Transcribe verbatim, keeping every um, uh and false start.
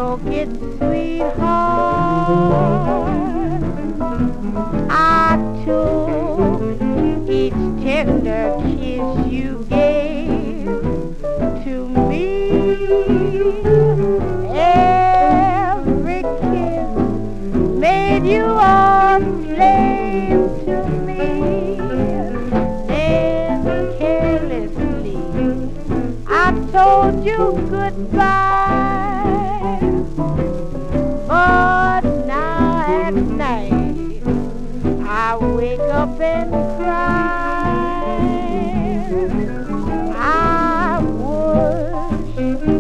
broke it, sweetheart. I took each tender kiss you gave to me. Every kiss made you a slave to me. Then carelessly I told you goodbye, but now at night I wake up and cry. I wish